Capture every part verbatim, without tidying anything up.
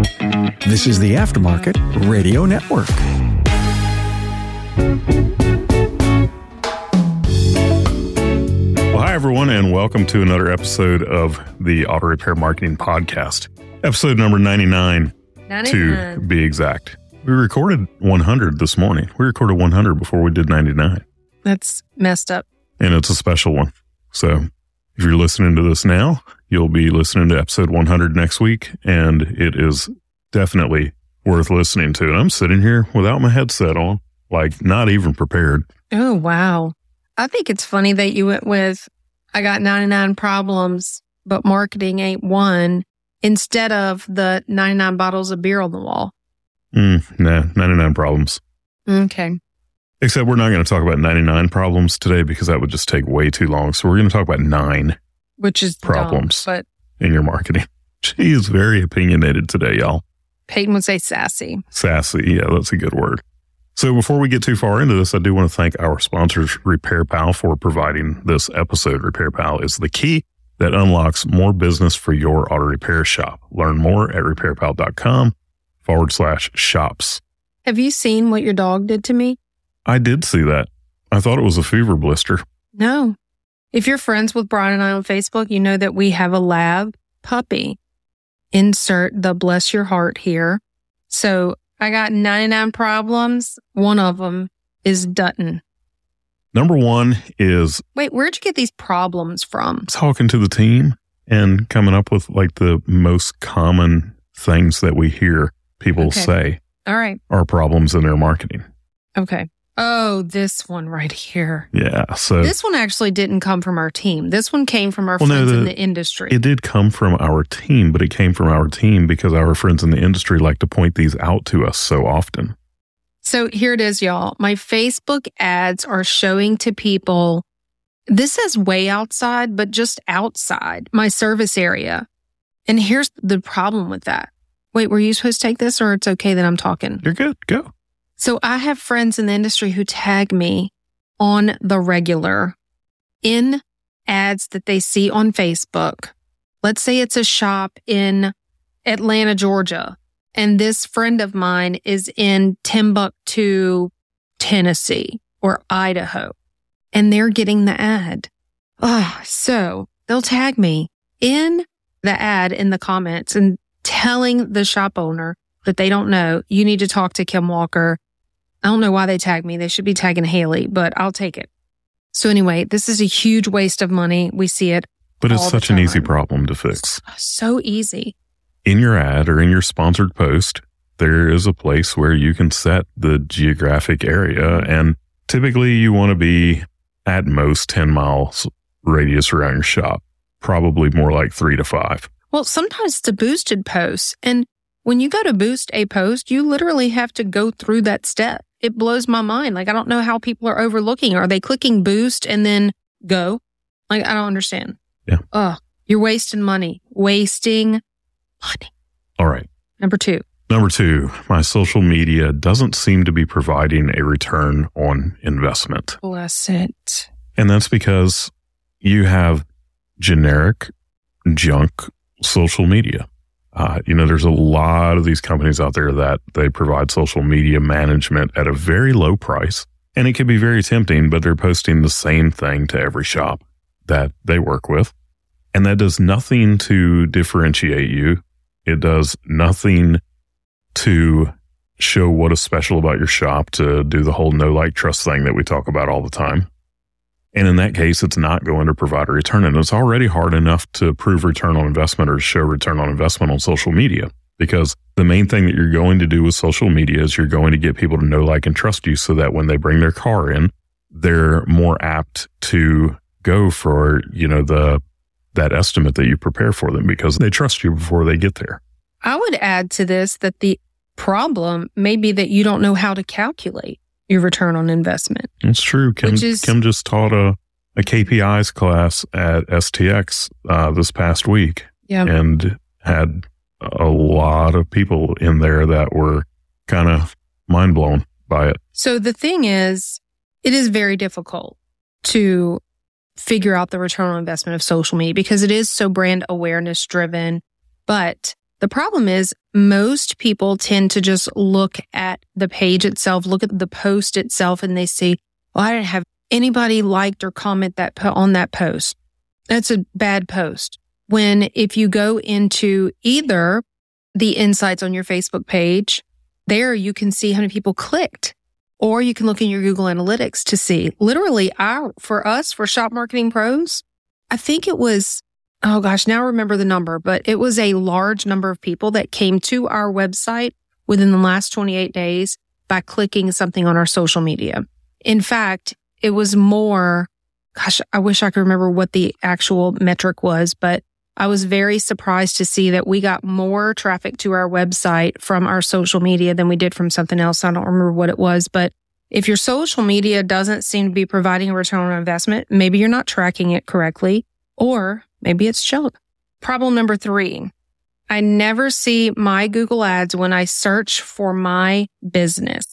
This is the Aftermarket Radio Network. Well, hi, everyone, and welcome to another episode of the Auto Repair Marketing Podcast. Episode number ninety-nine, ninety-nine. To be exact. We recorded one hundred this morning. We recorded one hundred before we did ninety-nine. That's messed up. And it's a special one. So if you're listening to this now, you'll be listening to episode one hundred next week, and it is definitely worth listening to. And I'm sitting here without my headset on, like not even prepared. Oh, wow. I think it's funny that you went with, I got ninety-nine problems, but marketing ain't one, instead of the ninety-nine bottles of beer on the wall. Mm, nah, ninety-nine problems. Okay. Except we're not going to talk about ninety-nine problems today because that would just take way too long. So we're going to talk about nine Which is problems dumb, but in your marketing. She is very opinionated today, y'all. Peyton would say sassy. Sassy. Yeah, that's a good word. So before we get too far into this, I do want to thank our sponsors, RepairPal, for providing this episode. RepairPal is the key that unlocks more business for your auto repair shop. Learn more at repairpal.com forward slash shops. Have you seen what your dog did to me? I did see that. I thought it was a fever blister. No. If you're friends with Brian and I on Facebook, you know that we have a lab puppy. Insert the bless your heart here. So I got ninety-nine problems. One of them is Dutton. Number one is... Wait, where'd you get these problems from? Talking to the team and coming up with like the most common things that we hear people Okay. say All right. are problems in their marketing. Okay. Oh, this one right here. Yeah. So This one actually didn't come from our team. This one came from our Well, no, friends the- in the industry. it did come from our team, but it came from our team because our friends in the industry like to point these out to us so often. So here it is, y'all. My Facebook ads are showing to people, this is way outside, but just outside my service area. And here's the problem with that. Wait, were you supposed to take this, or it's okay that I'm talking? You're good. Go. So I have friends in the industry who tag me on the regular in ads that they see on Facebook. Let's say it's a shop in Atlanta, Georgia, and this friend of mine is in Timbuktu, Tennessee, or Idaho, and they're getting the ad. Oh, so they'll tag me in the ad in the comments and telling the shop owner that they don't know, you need to talk to Kim Walker. I don't know why they tagged me. They should be tagging Haley, but I'll take it. So anyway, this is a huge waste of money. We see it. But it's all such the an easy time. problem to fix. So easy. In your ad or in your sponsored post, there is a place where you can set the geographic area. And typically you want to be at most ten miles radius around your shop, probably more like three to five. Well, sometimes it's a boosted post. And when you go to boost a post, you literally have to go through that step. It blows my mind. Like, I don't know how people are overlooking. Are they clicking boost and then go? Like, I don't understand. Yeah. Ugh, you're wasting money. Wasting money. All right. Number two. Number two, my social media doesn't seem to be providing a return on investment. Bless it. And that's because you have generic junk social media. Uh, you know, there's a lot of these companies out there that they provide social media management at a very low price. And it can be very tempting, but they're posting the same thing to every shop that they work with. And that does nothing to differentiate you. It does nothing to show what is special about your shop, to do the whole know, like, trust thing that we talk about all the time. And in that case, it's not going to provide a return. And it's already hard enough to prove return on investment or to show return on investment on social media, because the main thing that you're going to do with social media is you're going to get people to know, like, and trust you so that when they bring their car in, they're more apt to go for, you know, the that estimate that you prepare for them because they trust you before they get there. I would add to this that the problem may be that you don't know how to calculate your return on investment. It's true. Kim, Which is- Kim just taught a, a K P Is class at S T X uh, this past week Yeah. and had a lot of people in there that were kind of mind blown by it. So the thing is, it is very difficult to figure out the return on investment of social media because it is so brand awareness driven. But The problem is most people tend to just look at the page itself, look at the post itself, and they say, well, I didn't have anybody liked or comment that po- on that post. That's a bad post. When if you go into either the insights on your Facebook page, there you can see how many people clicked, or you can look in your Google Analytics to see. Literally, our for us, for Shop Marketing Pros, I think it was, oh gosh, now I remember the number, but it was a large number of people that came to our website within the last twenty-eight days by clicking something on our social media. In fact, it was more, gosh, I wish I could remember what the actual metric was, but I was very surprised to see that we got more traffic to our website from our social media than we did from something else. I don't remember what it was, but if your social media doesn't seem to be providing a return on investment, maybe you're not tracking it correctly, or maybe it's junk. Problem number three, I never see my Google ads when I search for my business.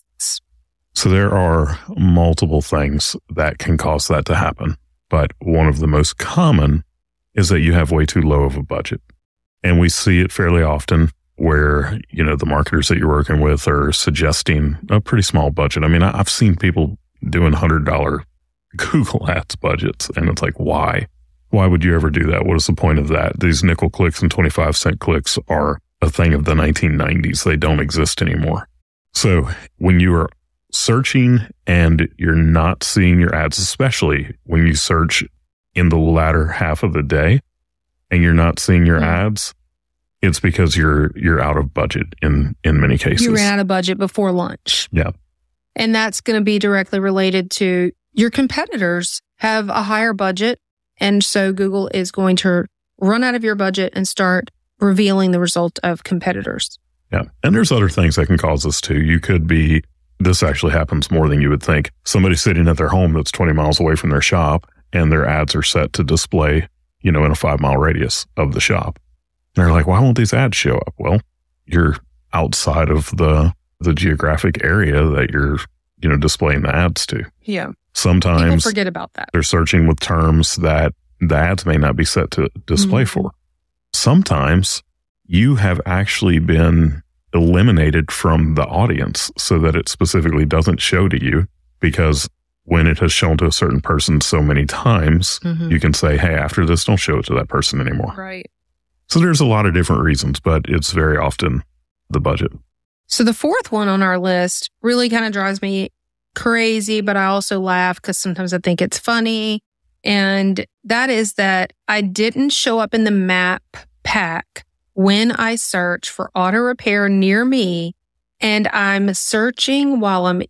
So there are multiple things that can cause that to happen. But one of the most common is that you have way too low of a budget. And we see it fairly often where, you know, the marketers that you're working with are suggesting a pretty small budget. I mean, I've seen people doing one hundred dollars Google Ads budgets, and it's like, why? Why would you ever do that? What is the point of that? These nickel clicks and twenty-five cent clicks are a thing of the nineteen nineties. They don't exist anymore. So when you are searching and you're not seeing your ads, especially when you search in the latter half of the day and you're not seeing your mm-hmm. ads, it's because you're you're out of budget in, in many cases. You ran out of budget before lunch. Yeah. And that's going to be directly related to your competitors have a higher budget. And so Google is going to run out of your budget and start revealing the result of competitors. Yeah. And there's other things that can cause this too. You could be, this actually happens more than you would think. Somebody's sitting at their home that's twenty miles away from their shop, and their ads are set to display, you know, in a five mile radius of the shop. And they're like, why won't these ads show up? Well, you're outside of the, the geographic area that you're, you know, displaying the ads to. Yeah. Sometimes people forget about that. They're searching with terms that the ads may not be set to display mm-hmm. for. Sometimes you have actually been eliminated from the audience so that it specifically doesn't show to you, because when it has shown to a certain person so many times, mm-hmm. you can say, hey, after this, don't show it to that person anymore. Right. So there's a lot of different reasons, but it's very often the budget. So the fourth one on our list really kind of drives me crazy, but I also laugh because sometimes I think it's funny. And that is that I didn't show up in the map pack when I search for auto repair near me, and I'm searching while I'm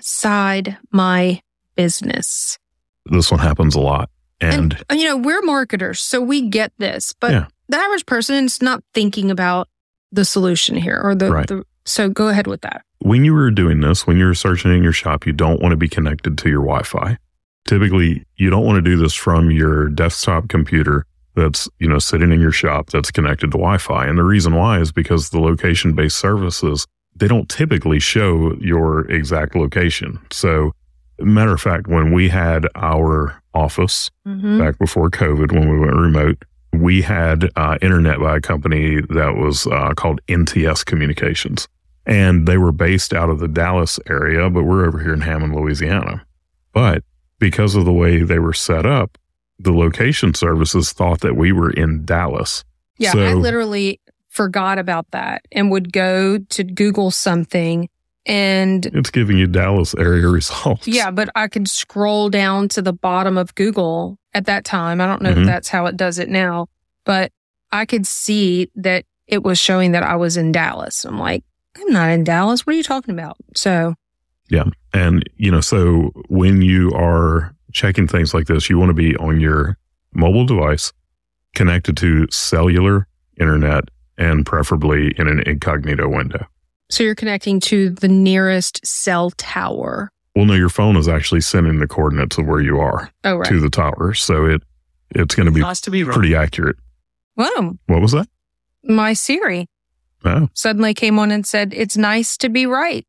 inside my business. This one happens a lot. And, and you know, we're marketers, so we get this, but yeah. the average person is not thinking about the solution here or the, right. the, so go ahead with that. When you were doing this, when you're searching in your shop, you don't want to be connected to your Wi-Fi. Typically, you don't want to do this from your desktop computer that's, you know, sitting in your shop that's connected to Wi-Fi. And the reason why is because the location-based services, they don't typically show your exact location. So, matter of fact, when we had our office mm-hmm. back before COVID, when we went remote, we had uh, internet by a company that was uh, called N T S Communications. And they were based out of the Dallas area, but we're over here in Hammond, Louisiana. But because of the way they were set up, the location services thought that we were in Dallas. Yeah, so, I literally forgot about that and would go to Google something and... It's giving you Dallas area results. Yeah, but I could scroll down to the bottom of Google at that time. I don't know mm-hmm. if that's how it does it now, but I could see that it was showing that I was in Dallas. I'm like, I'm not in Dallas. What are you talking about? So... Yeah. And, you know, so when you are checking things like this, you want to be on your mobile device connected to cellular internet and preferably in an incognito window. So you're connecting to the nearest cell tower. Well, no, your phone is actually sending the coordinates of where you are oh, right. to the tower. So it it's going to be, nice to be pretty accurate. Wow. What was that? My Siri oh. suddenly came on and said, it's nice to be right.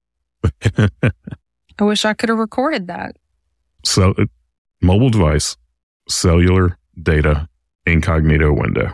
I wish I could have recorded that. So, mobile device, cellular data, incognito window.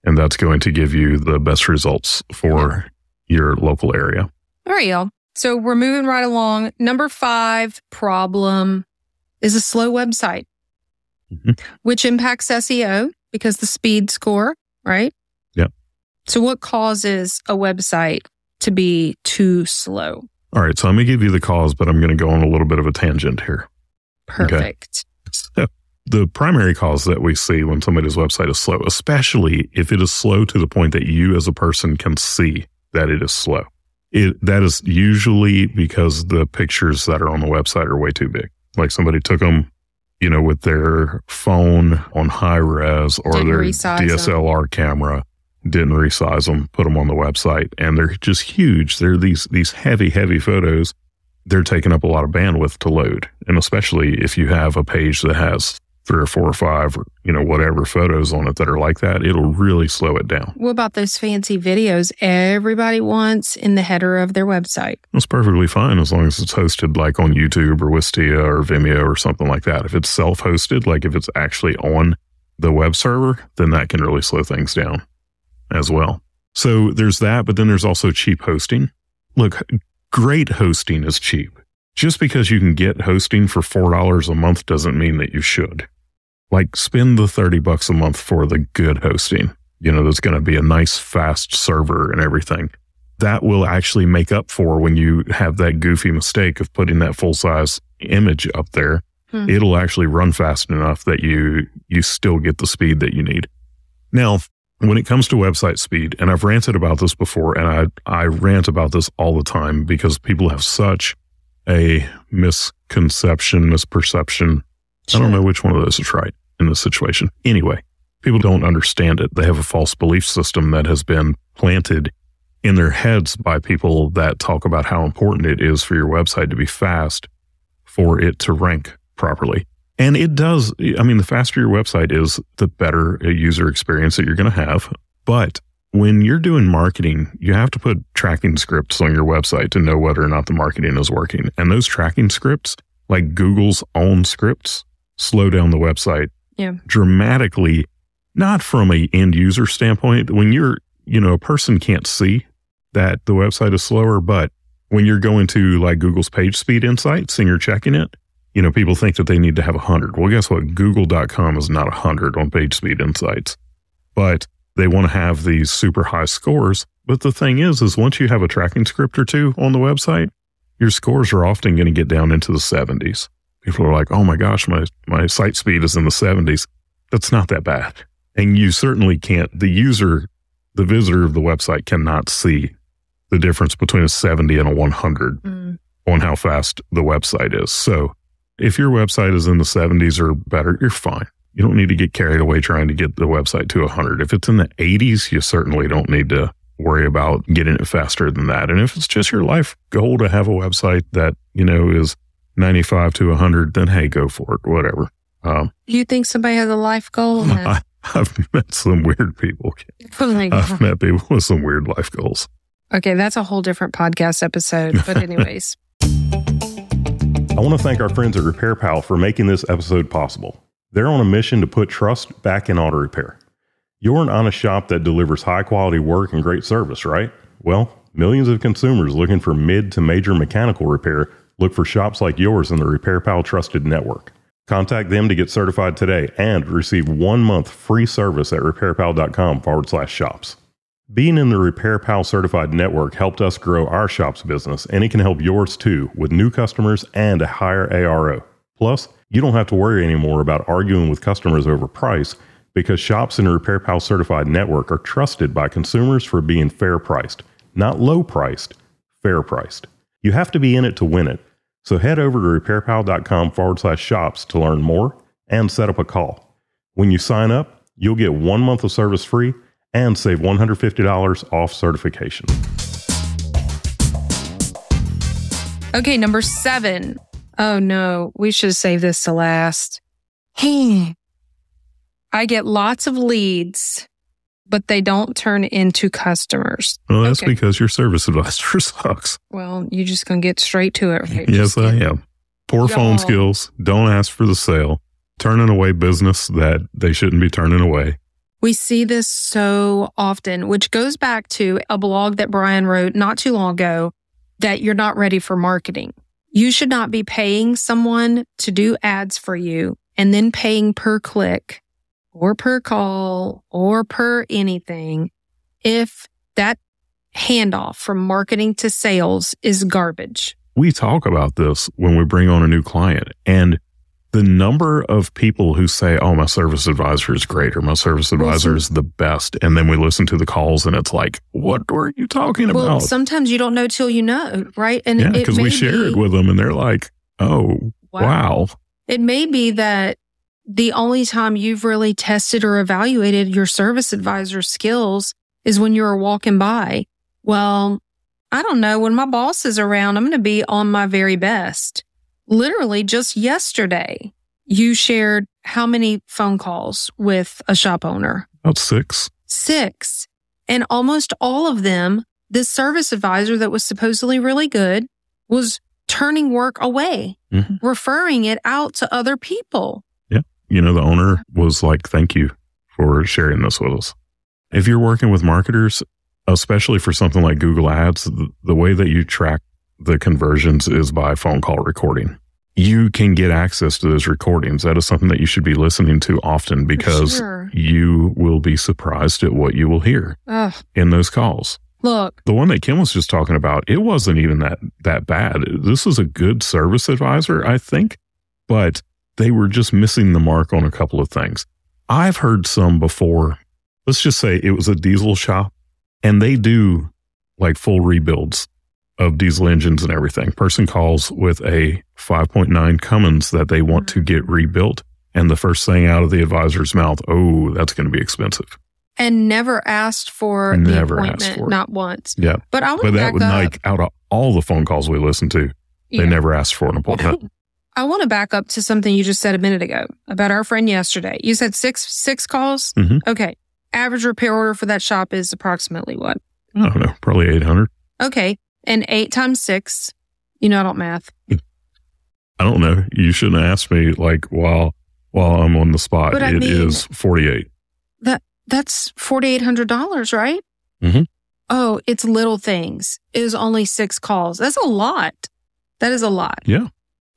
And that's going to give you the best results for your local area. All right, y'all. So we're moving right along. Number five problem is a slow website, mm-hmm. which impacts S E O because the speed score, right? Yeah. So what causes a website to be too slow? All right. So I'm going to give you the cause, but I'm going to go on a little bit of a tangent here. Perfect. Okay. So the primary cause that we see when somebody's website is slow, especially if it is slow to the point that you as a person can see that it is slow, it, that is usually because the pictures that are on the website are way too big. Like somebody took them, you know, with their phone on high res or didn't their D S L R them. camera, didn't resize them, put them on the website, and they're just huge. They're these these heavy, heavy photos. They're taking up a lot of bandwidth to load. And especially if you have a page that has three or four or five or, you know, whatever photos on it that are like that, it'll really slow it down. What about those fancy videos everybody wants in the header of their website? That's perfectly fine as long as it's hosted like on YouTube or Wistia or Vimeo or something like that. If it's self-hosted, like if it's actually on the web server, then that can really slow things down as well. So there's that, but then there's also cheap hosting. Look, great hosting is cheap. Just because you can get hosting for four dollars a month doesn't mean that you should. Like, spend the thirty bucks a month for the good hosting. You know, there's going to be a nice, fast server and everything. That will actually make up for when you have that goofy mistake of putting that full-size image up there. Hmm. It'll actually run fast enough that you you still get the speed that you need. Now, when it comes to website speed, and I've ranted about this before, and I, I rant about this all the time because people have such a misconception, misperception. Sure. I don't know which one of those is right in this situation. Anyway, people don't understand it. They have a false belief system that has been planted in their heads by people that talk about how important it is for your website to be fast for it to rank properly. And it does. I mean, the faster your website is, the better a user experience that you're going to have. But when you're doing marketing, you have to put tracking scripts on your website to know whether or not the marketing is working. And those tracking scripts, like Google's own scripts, slow down the website yeah. dramatically, not from a end user standpoint. When you're, you know, a person can't see that the website is slower, but when you're going to like Google's page speed insights and you're checking it, you know, people think that they need to have one hundred. Well, guess what? Google dot com is not one hundred on page speed insights, but they want to have these super high scores. But the thing is, is once you have a tracking script or two on the website, your scores are often going to get down into the seventies. People are like, oh my gosh, my, my site speed is in the seventies. That's not that bad. And you certainly can't, the user, the visitor of the website cannot see the difference between a seventy and a one hundred mm. on how fast the website is. So if your website is in the seventies or better, you're fine. You don't need to get carried away trying to get the website to one hundred. If it's in the eighties, you certainly don't need to worry about getting it faster than that. And if it's just your life goal to have a website that, you know, is ninety-five to one hundred, then hey, go for it, whatever. Um, you think somebody has a life goal? I, I've met some weird people. Oh my God. I've met people with some weird life goals. Okay, that's a whole different podcast episode. But anyways. I want to thank our friends at Repair Pal for making this episode possible. They're on a mission to put trust back in auto repair. You're an honest shop that delivers high quality work and great service, right? Well, millions of consumers looking for mid to major mechanical repair look for shops like yours in the Repair Pal Trusted Network. Contact them to get certified today and receive one month free service at repairpal.com forward slash shops. Being in the Repair Pal Certified Network helped us grow our shop's business, and it can help yours too with new customers and a higher A R O. Plus, you don't have to worry anymore about arguing with customers over price because shops in the Repair Pal Certified Network are trusted by consumers for being fair priced, not low priced, fair priced. You have to be in it to win it. So head over to repairpal.com forward slash shops to learn more and set up a call. When you sign up, you'll get one month of service free and save one hundred fifty dollars off certification. Okay, number seven. Oh no, we should have saved this to last. Hey, I get lots of leads, but they don't turn into customers. Well, that's okay. Because your service advisor sucks. Well, you're just going to get straight to it, right? Yes, I am. Poor Y'all. phone skills. Don't ask for the sale. Turning away business that they shouldn't be turning away. We see this so often, which goes back to a blog that Brian wrote not too long ago, that you're not ready for marketing. You should not be paying someone to do ads for you and then paying per click or per call or per anything if that handoff from marketing to sales is garbage. We talk about this when we bring on a new client, and the number of people who say, oh, my service advisor is great or my service advisor well, is the best. And then we listen to the calls and it's like, what were you talking well, about? Sometimes you don't know till you know, right? And yeah, because we share be, it with them and they're like, oh, wow. wow. It may be that the only time you've really tested or evaluated your service advisor's skills is when you were walking by. Well, I don't know. When my boss is around, I'm going to be on my very best. Literally just yesterday, you shared how many phone calls with a shop owner? About six. Six. And almost all of them, this service advisor that was supposedly really good was turning work away, mm-hmm. referring it out to other people. Yeah. You know, the owner was like, thank you for sharing this with us. If you're working with marketers, especially for something like Google Ads, the, the way that you track the conversions is by phone call recording. You can get access to those recordings. That is something that you should be listening to often because sure. you will be surprised at what you will hear Ugh. in those calls. Look, the one that Kim was just talking about, it wasn't even that, that bad. This was a good service advisor, I think, but they were just missing the mark on a couple of things. I've heard some before. Let's just say it was a diesel shop and they do like full rebuilds of diesel engines and everything. Person calls with a five point nine Cummins that they want to get rebuilt. And the first thing out of the advisor's mouth, oh, that's going to be expensive. And never asked for never the appointment, asked for it. Not once. Yeah. But I want but to that back would up. like out of all the phone calls we listened to, they yeah. never asked for an appointment. I want to back up to something you just said a minute ago about our friend yesterday. You said six six calls? Mm-hmm. Okay. Average repair order for that shop is approximately what? I don't know. Probably eight hundred. Okay. And eight times six, you know, I don't math. I don't know. You shouldn't ask me like while while I'm on the spot. But I it mean, is forty-eight. That that's forty-eight hundred dollars, right? Mm-hmm. Oh, it's little things. It was only six calls. That's a lot. That is a lot. Yeah.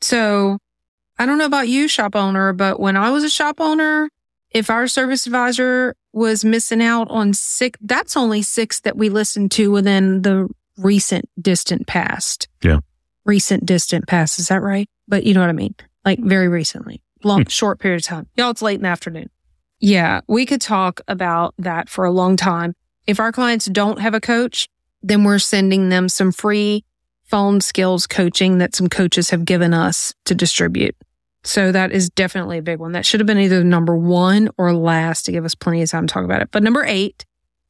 So I don't know about you, shop owner, but when I was a shop owner, if our service advisor was missing out on six, that's only six that we listened to within the recent distant past. Yeah. Recent distant past. Is that right? But you know what I mean? Like very recently, long, short period of time. Y'all, it's late in the afternoon. Yeah. We could talk about that for a long time. If our clients don't have a coach, then we're sending them some free phone skills coaching that some coaches have given us to distribute. So that is definitely a big one. That should have been either number one or last to give us plenty of time to talk about it. But number eight,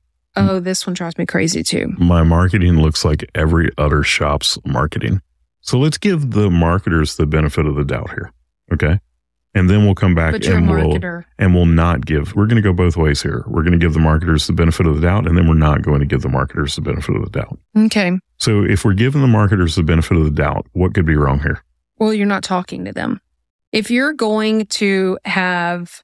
oh, this one drives me crazy too. My marketing looks like every other shop's marketing. So let's give the marketers the benefit of the doubt here. Okay. And then we'll come back but you're and a we'll, marketer. and we'll not give, we're going to go both ways here. We're going to give the marketers the benefit of the doubt, and then we're not going to give the marketers the benefit of the doubt. Okay. So if we're giving the marketers the benefit of the doubt, what could be wrong here? Well, you're not talking to them. If you're going to have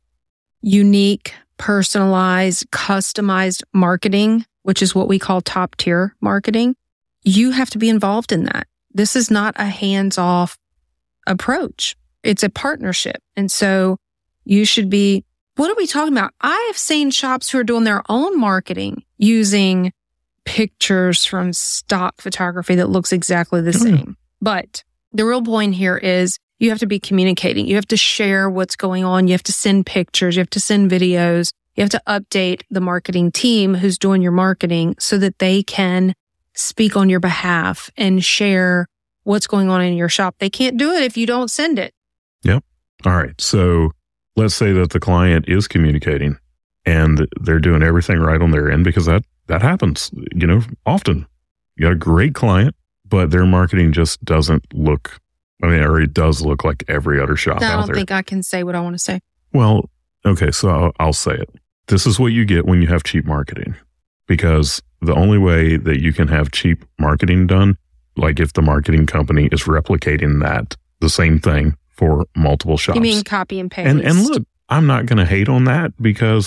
unique, personalized, customized marketing, which is what we call top tier marketing, you have to be involved in that. This is not a hands-off approach. It's a partnership. And so you should be, what are we talking about? I have seen shops who are doing their own marketing using pictures from stock photography that looks exactly the Mm-hmm. same. But the real point here is you have to be communicating. You have to share what's going on. You have to send pictures. You have to send videos. You have to update the marketing team who's doing your marketing so that they can speak on your behalf and share what's going on in your shop. They can't do it if you don't send it. Yep. All right. So let's say that the client is communicating and they're doing everything right on their end, because that, that happens, you know, often. You got a great client, but their marketing just doesn't look, I mean, or it does look like every other shop I out don't there. think I can say what I want to say. Well, okay. So I'll, I'll say it. This is what you get when you have cheap marketing, because the only way that you can have cheap marketing done, like if the marketing company is replicating that, the same thing for multiple shops. You mean copy and paste? And and look, I'm not going to hate on that, because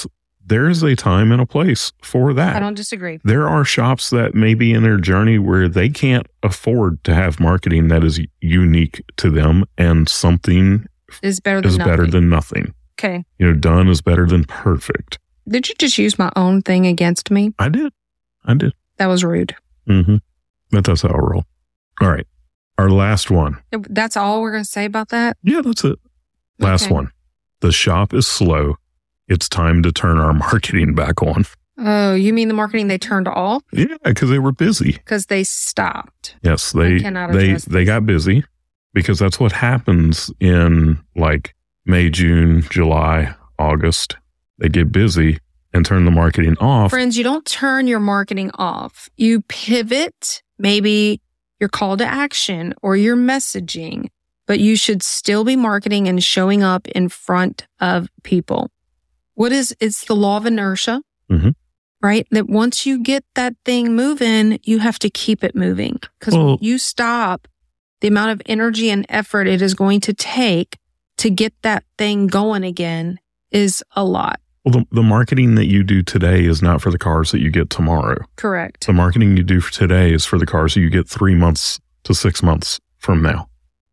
there's a time and a place for that. I don't disagree. There are shops that may be in their journey where they can't afford to have marketing that is unique to them, and something Is better than is nothing. better than nothing. Okay. You know, done is better than perfect. Did you just use my own thing against me? I did. I did. That was rude. Mm-hmm. But that's how I roll. All right. Our last one. That's all we're going to say about that? Yeah, that's it. Last Okay. one. The shop is slow. It's time to turn our marketing back on. Oh, you mean the marketing they turned off Yeah, because they were busy. because they stopped? Yes, they cannot they address they got busy because that's what happens in like May, June, July, August. They get busy and turn the marketing off. Friends, you don't turn your marketing off. You pivot, maybe your call to action or your messaging, but you should still be marketing and showing up in front of people. What is, it's the law of inertia, Mhm. right? That once you get that thing moving, you have to keep it moving. Because Well- when you stop, the amount of energy and effort it is going to take to get that thing going again is a lot. Well, the, the marketing that you do today is not for the cars that you get tomorrow. Correct. The marketing you do for today is for the cars that you get three months to six months from now.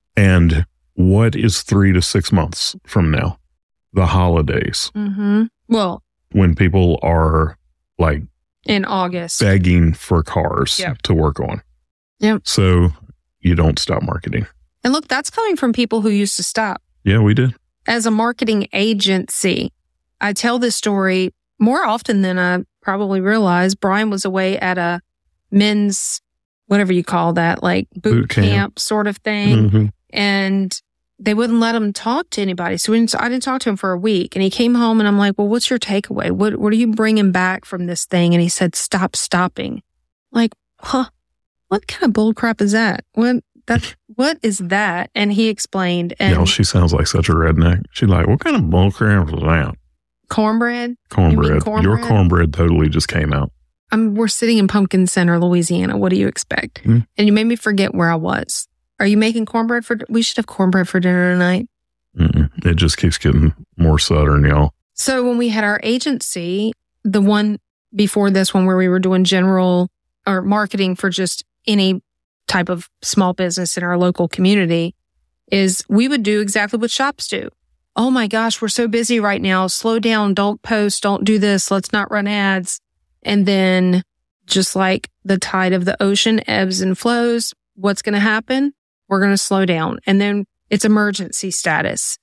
And what is three to six months from now? The holidays, Mm-hmm. Well, when people are like in August. begging for cars Yep. to work on. Yep. So you don't stop marketing. And look, that's coming from people who used to stop. Yeah, we did. As a marketing agency, I tell this story more often than I probably realize. Brian was away at a men's, whatever you call that, like boot, Boot camp. camp. sort of thing. Mhm. And they wouldn't let him talk to anybody. So we didn't, I didn't talk to him for a week. And he came home and I'm like, well, what's your takeaway? What, what are you bringing back from this thing? And he said, stop stopping. Like, huh? What kind of bull crap is that? What, that, what is that? And he explained. And You know, she sounds like such a redneck. She's like, what kind of bullcrap is that? cornbread. Cornbread. cornbread? Your cornbread totally just came out. I'm, we're sitting in Pumpkin Center, Louisiana. What do you expect? Hmm. And you made me forget where I was. Are you making cornbread for, we should have cornbread for dinner tonight. Mm-mm. It just keeps getting more southern, y'all. So when we had our agency, the one before this one where we were doing general or marketing for just any type of small business in our local community, is we would do exactly what shops do. Oh my gosh, we're so busy right now. Slow down. Don't post. Don't do this. Let's not run ads. And then just like the tide of the ocean ebbs and flows, what's going to happen? We're going to slow down. And then it's emergency status.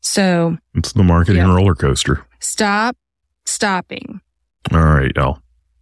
So It's the marketing Yeah. roller coaster. stop stopping All right, y'all.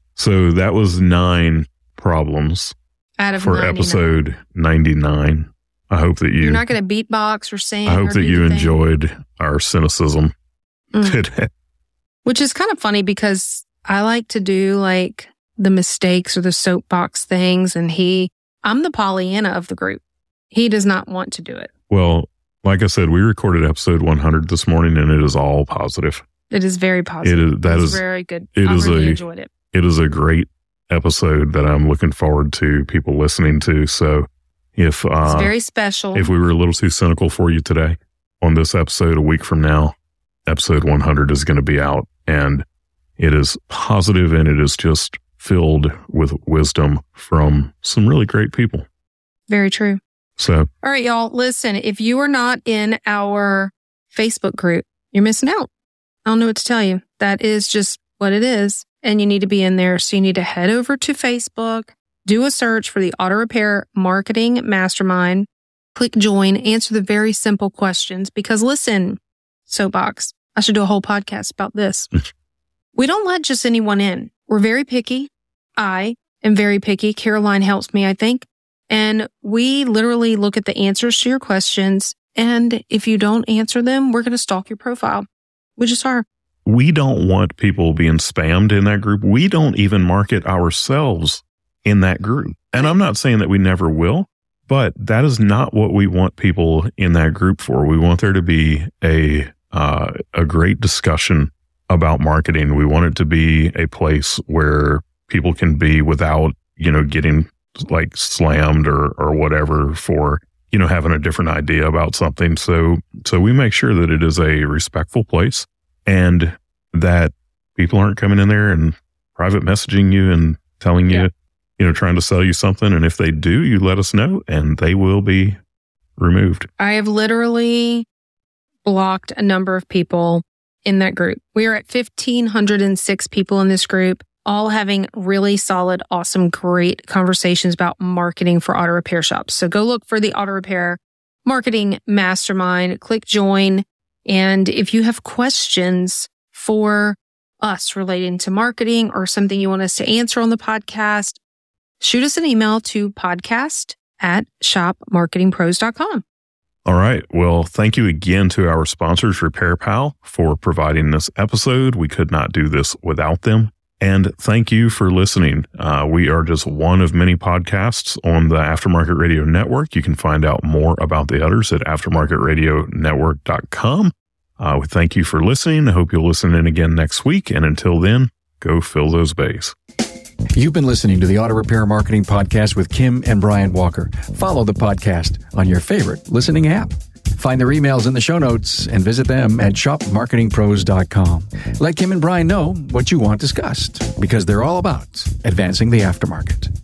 So that was nine problems out of for ninety-nine. episode ninety-nine. I hope that you You're not going to beatbox or sing. I hope or that do you the thing. enjoyed our cynicism Mm. today. Which is kind of funny because I like to do like the mistakes or the soapbox things. And he, I'm the Pollyanna of the group. He does not want to do it. Well, like I said, we recorded episode one hundred this morning, and it is all positive. It is very positive. It is- that It's is- very good. it I is really a- enjoyed it. It is a great episode that I'm looking forward to people listening to. So if It's uh, very special. if we were a little too cynical for you today on this episode, a week from now, episode one hundred is going to be out, and it is positive and it is just filled with wisdom from some really great people. Very true. So All right, y'all. Listen, if you are not in our Facebook group, you're missing out. I don't know what to tell you. That is just what it is. And you need to be in there. So you need to head over to Facebook, do a search for the Auto Repair Marketing Mastermind, click join, answer the very simple questions. Because listen, Soapbox, I should do a whole podcast about this. We don't let just anyone in. We're very picky. I am very picky. Caroline helps me, I think. And we literally look at the answers to your questions. And if you don't answer them, we're going to stalk your profile. We just are. we don't want people being spammed in that group. We don't even market ourselves in that group. And I'm not saying that we never will, but that is not what we want people in that group for. We want there to be a uh, a great discussion about marketing. We want it to be a place where people can be without, you know, getting like slammed or or whatever for, you know, having a different idea about something. So so we make sure that it is a respectful place and that people aren't coming in there and private messaging you and telling you, Yeah. you know, trying to sell you something. And if they do, you let us know and they will be removed. I have literally blocked a number of people in that group. We are at one thousand five hundred six people in this group, all having really solid, awesome, great conversations about marketing for auto repair shops. So go look for the Auto Repair Marketing Mastermind, click join. And if you have questions for us relating to marketing or something you want us to answer on the podcast, shoot us an email to podcast at shop marketing pros dot com. All right. Well, thank you again to our sponsors, RepairPal, for providing this episode. We could not do this without them. And thank you for listening. Uh, we are just one of many podcasts on the Aftermarket Radio Network. You can find out more about the others at aftermarket radio network dot com. Uh, we thank you for listening. I hope you'll listen in again next week. And until then, go fill those bays. You've been listening to the Auto Repair Marketing Podcast with Kim and Brian Walker. Follow the podcast on your favorite listening app. Find their emails in the show notes and visit them at shop marketing pros dot com. Let Kim and Brian know what you want discussed because they're all about advancing the aftermarket.